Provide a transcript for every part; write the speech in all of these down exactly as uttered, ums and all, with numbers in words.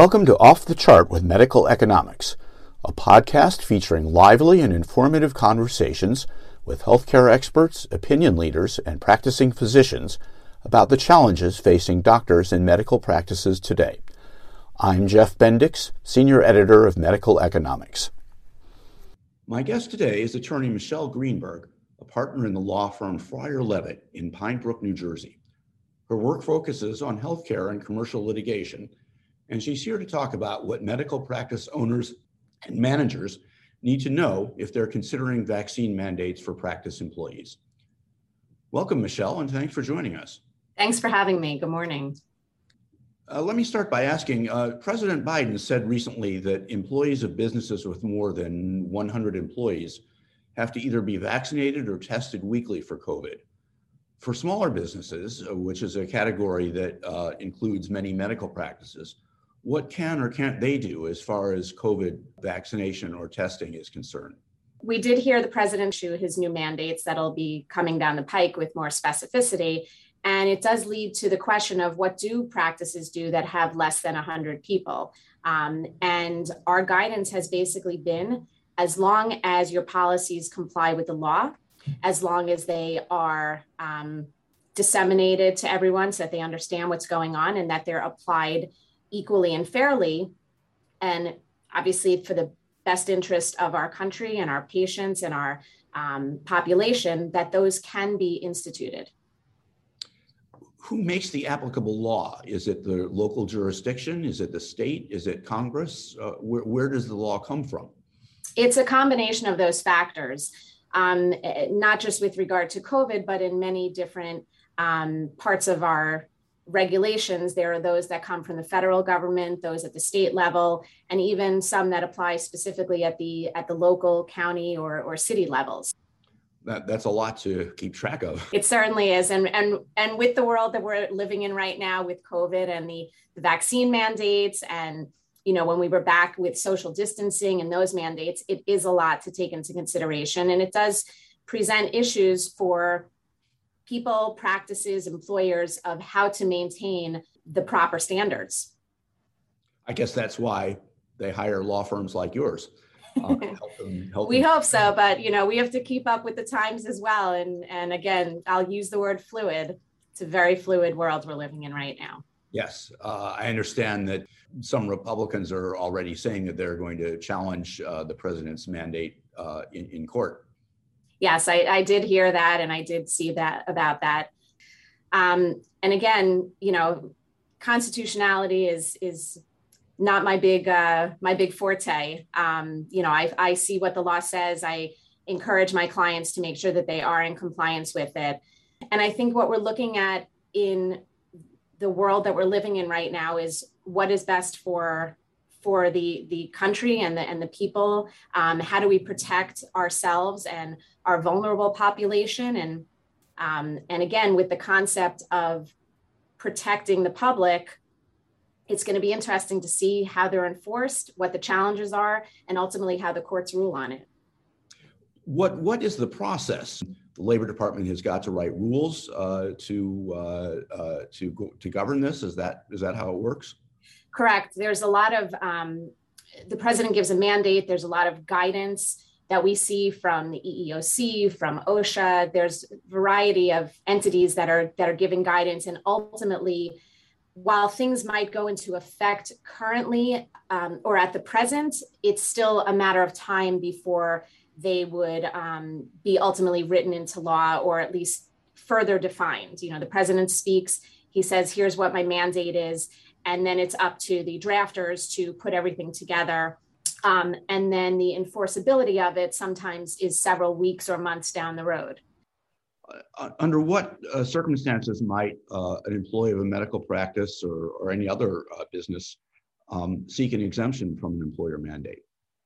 Welcome to Off the Chart with Medical Economics, a podcast featuring lively and informative conversations with healthcare experts, opinion leaders, and practicing physicians about the challenges facing doctors in medical practices today. I'm Jeff Bendix, Senior Editor of Medical Economics. My guest today is attorney Michelle Greenberg, a partner in the law firm Fryer Levitt in Pine Brook, New Jersey. Her work focuses on healthcare and commercial litigation, and she's here to talk about what medical practice owners and managers need to know if they're considering vaccine mandates for practice employees. Welcome, Michelle, and thanks for joining us. Thanks for having me. Good morning. Uh, let me start by asking, uh, President Biden said recently that employees of businesses with more than one hundred employees have to either be vaccinated or tested weekly for COVID. For smaller businesses, uh, which is a category that uh, includes many medical practices, what can or can't they do as far as COVID vaccination or testing is concerned? We did hear the president issue his new mandates that'll be coming down the pike with more specificity. And it does lead to the question of what do practices do that have less than one hundred people? Um, and our guidance has basically been, as long as your policies comply with the law, as long as they are um, disseminated to everyone so that they understand what's going on and that they're applied equally and fairly, and obviously for the best interest of our country and our patients and our um, population, that those can be instituted. Who makes the applicable law? Is it the local jurisdiction? Is it the state? Is it Congress? Uh, where, where does the law come from? It's a combination of those factors, um, not just with regard to COVID, but in many different um, parts of our regulations. There are those that come from the federal government, those at the state level, and even some that apply specifically at the at the local, county, or, or city levels. That, that's a lot to keep track of. It certainly is. And, and, and with the world that we're living in right now with COVID and the, the vaccine mandates, and you know, when we were back with social distancing and those mandates, it is a lot to take into consideration. And it does present issues for people, practices, employers of how to maintain the proper standards. I guess that's why they hire law firms like yours. Uh, help them, help we them. hope so, but you know, we have to keep up with the times as well. And, and again, I'll use the word fluid. It's a very fluid world we're living in right now. Yes, uh, I understand that some Republicans are already saying that they're going to challenge uh, the president's mandate uh, in, in court. Yes, I, I did hear that, and I did see that about that. Um, and again, you know, constitutionality is is not my big uh, my big forte. Um, you know, I, I see what the law says. I encourage my clients to make sure that they are in compliance with it. And I think what we're looking at in the world that we're living in right now is what is best for for the the country and the and the people. Um, how do we protect ourselves and our vulnerable population? And um, and again, with the concept of protecting the public, it's going to be interesting to see how they're enforced, what the challenges are, and ultimately how the courts rule on it. What what is the process? The Labor Department has got to write rules uh, to uh, uh, to go, to govern this. Is that is that how it works? Correct. There's a lot of, um, the president gives a mandate. There's a lot of guidance that we see from the E E O C, from OSHA. There's a variety of entities that are that are giving guidance. And ultimately, while things might go into effect currently um, or at the present, it's still a matter of time before they would um, be ultimately written into law or at least further defined. You know, the president speaks, he says, here's what my mandate is. And then it's up to the drafters to put everything together. Um, and then the enforceability of it sometimes is several weeks or months down the road. Uh, under what uh, circumstances might uh, an employee of a medical practice or, or any other uh, business um, seek an exemption from an employer mandate?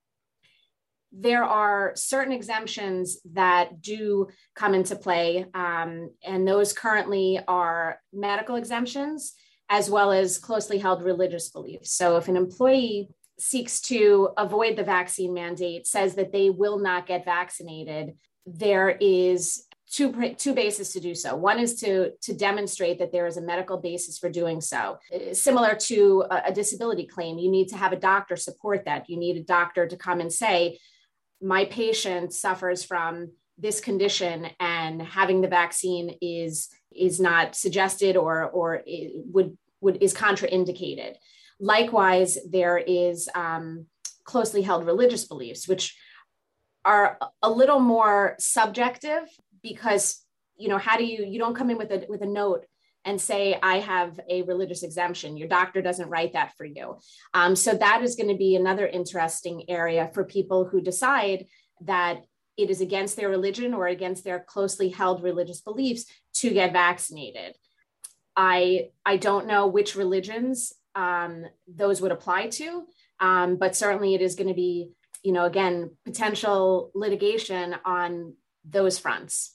There are certain exemptions that do come into play, um, and those currently are medical exemptions, as well as closely held religious beliefs. So if an employee seeks to avoid the vaccine mandate, says that they will not get vaccinated, there is two, two bases to do so. One is to, to demonstrate that there is a medical basis for doing so. Similar to a, a disability claim, you need to have a doctor support that. You need a doctor to come and say, my patient suffers from this condition and having the vaccine is, is not suggested or, or would, would is contraindicated. Likewise, there is um, closely held religious beliefs, which are a little more subjective because, you know, how do you, you don't come in with a, with a note and say, I have a religious exemption. Your doctor doesn't write that for you. Um, so that is going to be another interesting area for people who decide that it is against their religion or against their closely held religious beliefs to get vaccinated. I, I don't know which religions um, those would apply to, um, but certainly it is going to be, you know, again, potential litigation on those fronts.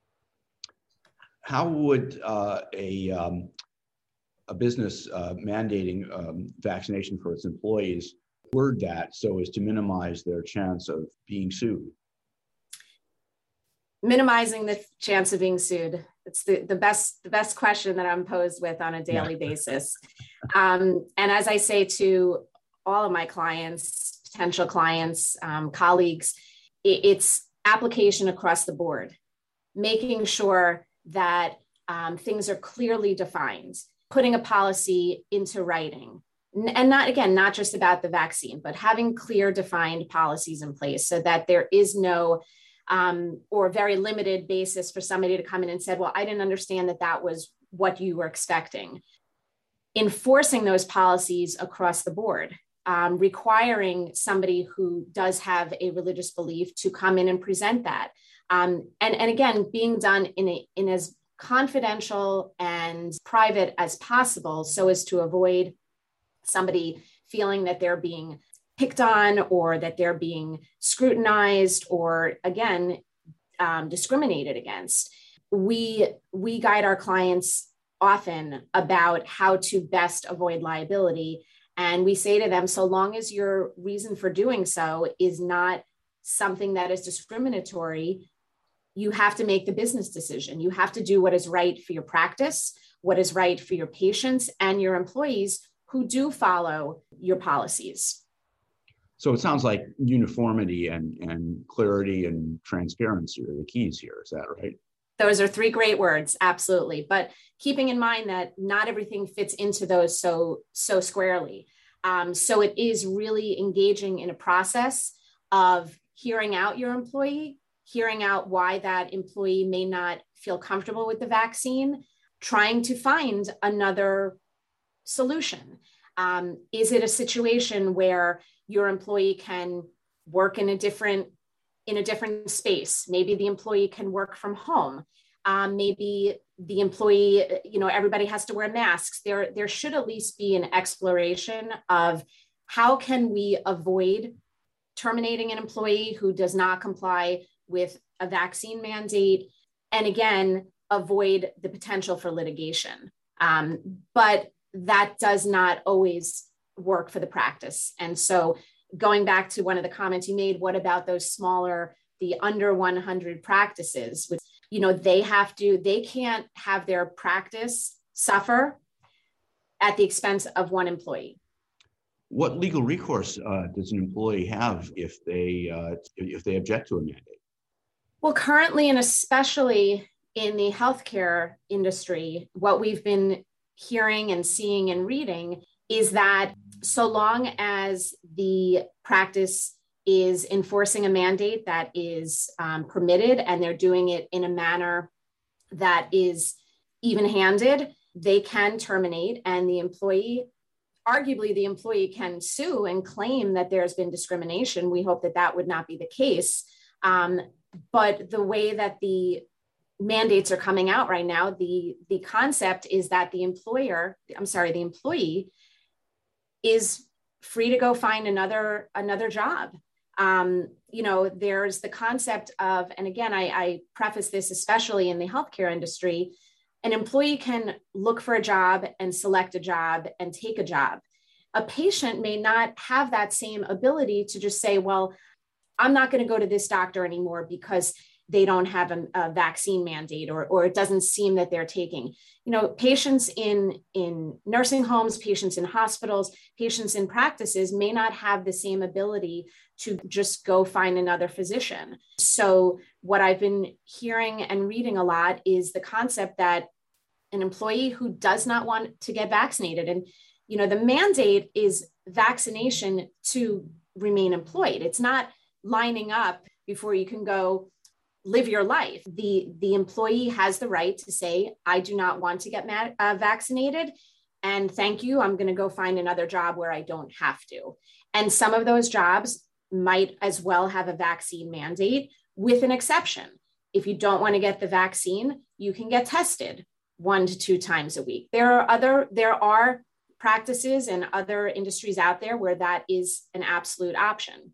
How would uh, a, um, a business uh, mandating um, vaccination for its employees word that so as to minimize their chance of being sued? Minimizing the chance of being sued. It's the, the best the best question that I'm posed with on a daily yeah. basis. Um, and as I say to all of my clients, potential clients, um, colleagues, it, it's application across the board, making sure that um, things are clearly defined, putting a policy into writing. And not, again, not just about the vaccine, but having clear defined policies in place so that there is no Um, or very limited basis for somebody to come in and said, well, I didn't understand that that was what you were expecting. Enforcing those policies across the board, um, requiring somebody who does have a religious belief to come in and present that. Um, and, and again, being done in, a, in as confidential and private as possible so as to avoid somebody feeling that they're being picked on or that they're being scrutinized or, again, um, discriminated against. We, we guide our clients often about how to best avoid liability. And we say to them, so long as your reason for doing so is not something that is discriminatory, you have to make the business decision. You have to do what is right for your practice, what is right for your patients and your employees who do follow your policies. So it sounds like uniformity and, and clarity and transparency are the keys here. Is that right? Those are three great words. Absolutely. But keeping in mind that not everything fits into those so, so squarely. Um, so it is really engaging in a process of hearing out your employee, hearing out why that employee may not feel comfortable with the vaccine, trying to find another solution. Um, is it a situation where your employee can work in a different in a different space? Maybe the employee can work from home. Um, maybe the employee, you know, everybody has to wear masks. There, there should at least be an exploration of how can we avoid terminating an employee who does not comply with a vaccine mandate, and again, avoid the potential for litigation. Um, but that does not always work for the practice. And so going back to one of the comments you made, what about those smaller, the under one hundred practices, which, you know, they have to, they can't have their practice suffer at the expense of one employee. What legal recourse uh, does an employee have if they, uh, if they object to a mandate? Well, currently, and especially in the healthcare industry, what we've been hearing and seeing and reading is that so long as the practice is enforcing a mandate that is um, permitted and they're doing it in a manner that is even-handed, they can terminate, and the employee, arguably the employee can sue and claim that there's been discrimination. We hope that that would not be the case. Um, but the way that the mandates are coming out right now, the, the concept is that the employer, I'm sorry, the employee is free to go find another, another job. Um, you know, there's the concept of, and again, I, I preface this especially in the healthcare industry, an employee can look for a job and select a job and take a job. A patient may not have that same ability to just say, well, I'm not going to go to this doctor anymore because they don't have a, a vaccine mandate, or, or it doesn't seem that they're taking. You know, patients in, in nursing homes, patients in hospitals, patients in practices may not have the same ability to just go find another physician. So what I've been hearing and reading a lot is the concept that an employee who does not want to get vaccinated, and, you know, the mandate is vaccination to remain employed. It's not lining up before you can go live your life. The, the employee has the right to say, I do not want to get ma- uh, vaccinated. And thank you, I'm going to go find another job where I don't have to. And some of those jobs might as well have a vaccine mandate, with an exception. If you don't want to get the vaccine, you can get tested one to two times a week. There are other, there are practices and other industries out there where that is an absolute option.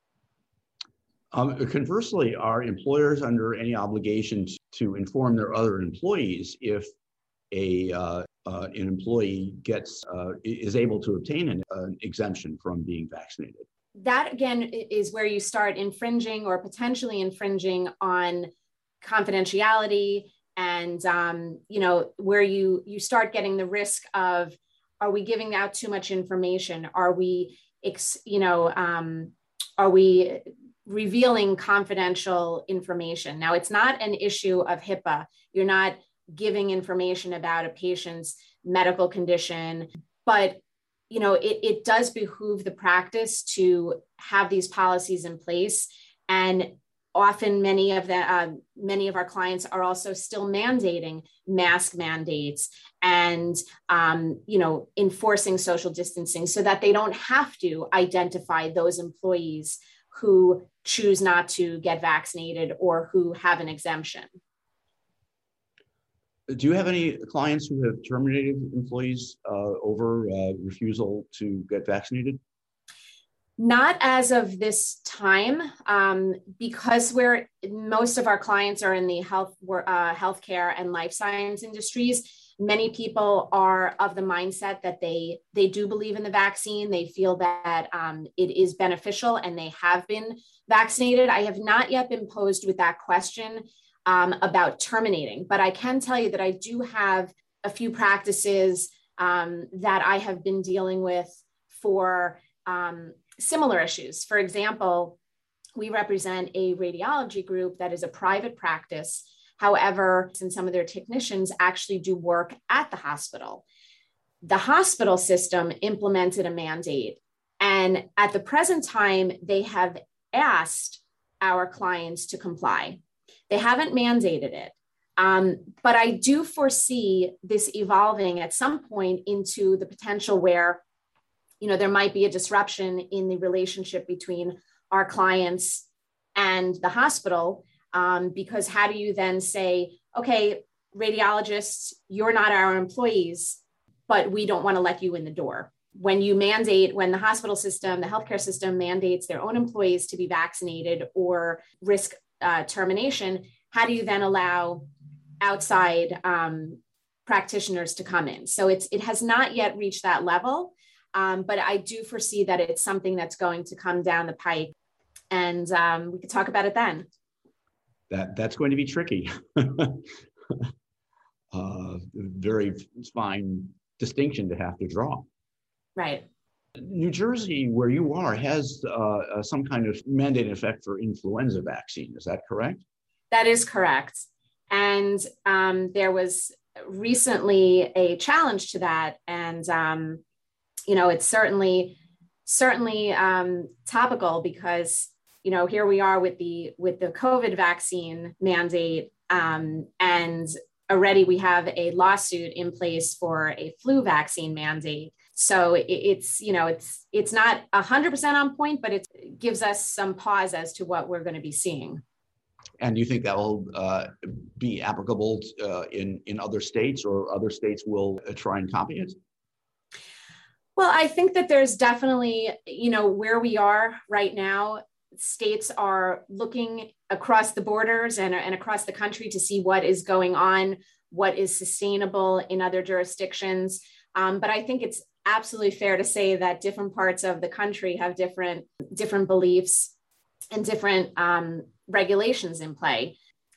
Um, conversely, are employers under any obligation to inform their other employees if a uh, uh, an employee gets uh, is able to obtain an, an exemption from being vaccinated? That again is where you start infringing or potentially infringing on confidentiality, and um, you know, where you you start getting the risk of, are we giving out too much information? Are we, ex, you know, um, are we revealing confidential information? Now, it's not an issue of HIPAA. You're not giving information about a patient's medical condition, but you know, it, it does behoove the practice to have these policies in place. And often many of the uh, many of our clients are also still mandating mask mandates and um, you know, enforcing social distancing so that they don't have to identify those employees who choose not to get vaccinated or who have an exemption. Do you have any clients who have terminated employees uh, over uh, refusal to get vaccinated? Not as of this time, um, because we're most of our clients are in the health, uh, healthcare and life science industries. Many people are of the mindset that they they do believe in the vaccine. They feel that um, it is beneficial, and they have been vaccinated. I have not yet been posed with that question um, about terminating, but I can tell you that I do have a few practices um, that I have been dealing with for um, similar issues. For example, we represent a radiology group that is a private practice. However, since some of their technicians actually do work at the hospital, the hospital system implemented a mandate. And at the present time, they have asked our clients to comply. They haven't mandated it. Um, but I do foresee this evolving at some point into the potential where, you know, there might be a disruption in the relationship between our clients and the hospital. Um, because how do you then say, okay, radiologists, you're not our employees, but we don't want to let you in the door. When you mandate, when the hospital system, the healthcare system mandates their own employees to be vaccinated or risk uh, termination, how do you then allow outside um, practitioners to come in? So it's it has not yet reached that level, um, but I do foresee that it's something that's going to come down the pike, and um, we could talk about it then. That that's going to be tricky. uh, very fine distinction to have to draw. Right. New Jersey, where you are, has uh, some kind of mandated effect for influenza vaccine. Is that correct? That is correct. And um, there was recently a challenge to that. And, um, you know, it's certainly, certainly um, topical because, you know, here we are with the with the COVID vaccine mandate, um, and already we have a lawsuit in place for a flu vaccine mandate. So it, it's, you know, it's it's not one hundred percent on point, but it gives us some pause as to what we're going to be seeing. And do you think that will uh, be applicable uh, in, in other states, or other states will uh, try and copy it? Well, I think that there's definitely, you know, where we are right now, states are looking across the borders and, and across the country to see what is going on, what is sustainable in other jurisdictions. Um, but I think it's absolutely fair to say that different parts of the country have different, different beliefs and different um, regulations in play.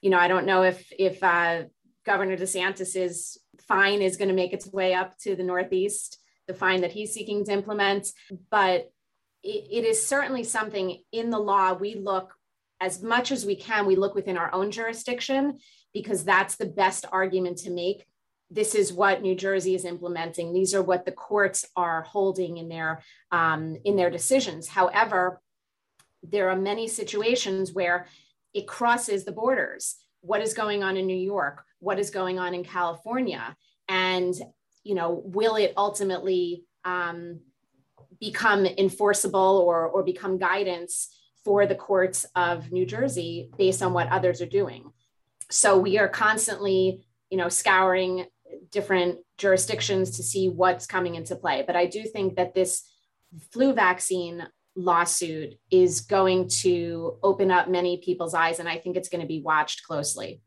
you know, I don't know if if uh, Governor DeSantis's fine is going to make its way up to the Northeast, the fine that he's seeking to implement. But it, it is certainly something in the law. We look as much as we can, we look within our own jurisdiction, because that's the best argument to make. This is what New Jersey is implementing. These are what the courts are holding in their um, in their decisions. However, there are many situations where it crosses the borders. What is going on in New York? What is going on in California? And, you know, will it ultimately um, become enforceable or, or become guidance for the courts of New Jersey based on what others are doing? So we are constantly, you know, scouring different jurisdictions to see what's coming into play. But I do think that this flu vaccine lawsuit is going to open up many people's eyes, and I think it's going to be watched closely.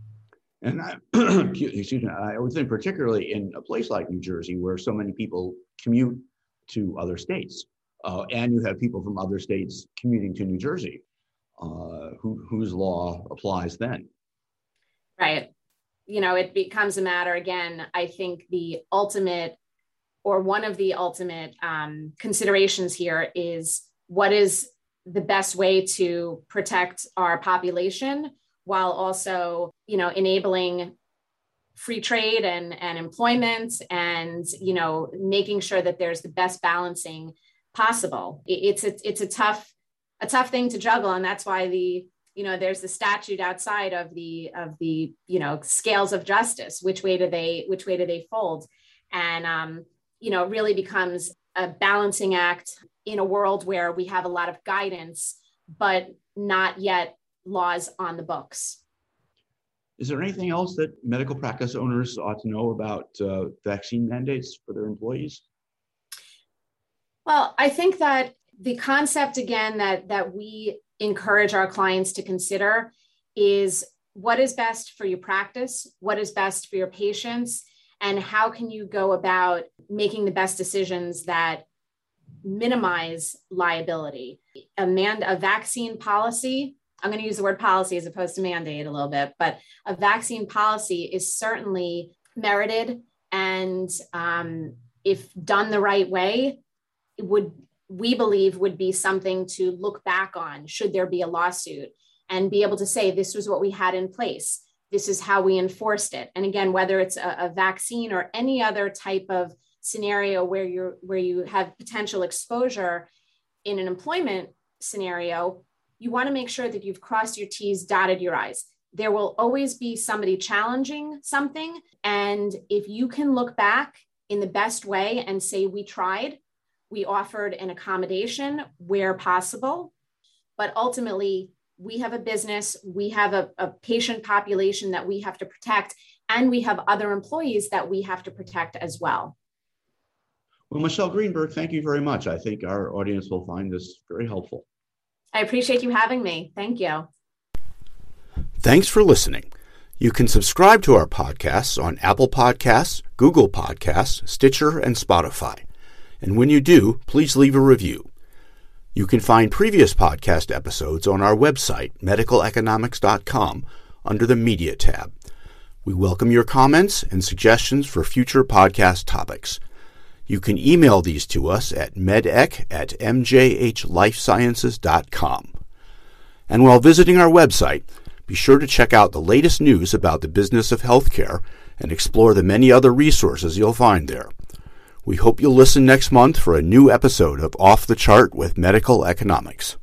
And I, excuse me, I would think particularly in a place like New Jersey, where so many people commute to other states, uh, and you have people from other states commuting to New Jersey, uh, who, whose law applies then. Right. You know, it becomes a matter, again, I think the ultimate or one of the ultimate um, considerations here is what is the best way to protect our population while also, you know, enabling free trade and, and employment and, you know, making sure that there's the best balancing possible. It, it's a, it's a tough, a tough thing to juggle. And that's why the, you know, there's the statute outside of the, of the, you know, scales of justice. Which way do they, which way do they fold? And, um, you know, it really becomes a balancing act in a world where we have a lot of guidance, but not yet laws on the books. Is there anything else that medical practice owners ought to know about uh, vaccine mandates for their employees? Well, I think that the concept, again, that, that we encourage our clients to consider is what is best for your practice, what is best for your patients, and how can you go about making the best decisions that minimize liability. A, man, a vaccine policy, I'm going to use the word policy as opposed to mandate a little bit, but a vaccine policy is certainly merited. And um, if done the right way, it would, we believe, would be something to look back on should there be a lawsuit and be able to say, this was what we had in place. This is how we enforced it. And again, whether it's a, a vaccine or any other type of scenario where you're where you have potential exposure in an employment scenario, you want to make sure that you've crossed your T's, dotted your I's. There will always be somebody challenging something. And if you can look back in the best way and say, we tried, we offered an accommodation where possible, but ultimately, we have a business, we have a, a patient population that we have to protect, and we have other employees that we have to protect as well. Well, Michelle Greenberg, thank you very much. I think our audience will find this very helpful. I appreciate you having me. Thank you. Thanks for listening. You can subscribe to our podcasts on Apple Podcasts, Google Podcasts, Stitcher, and Spotify. And when you do, please leave a review. You can find previous podcast episodes on our website, medical economics dot com, under the Media tab. We welcome your comments and suggestions for future podcast topics. You can email these to us at medec at m j h life sciences dot com. And while visiting our website, be sure to check out the latest news about the business of healthcare and explore the many other resources you'll find there. We hope you'll listen next month for a new episode of Off the Chart with Medical Economics.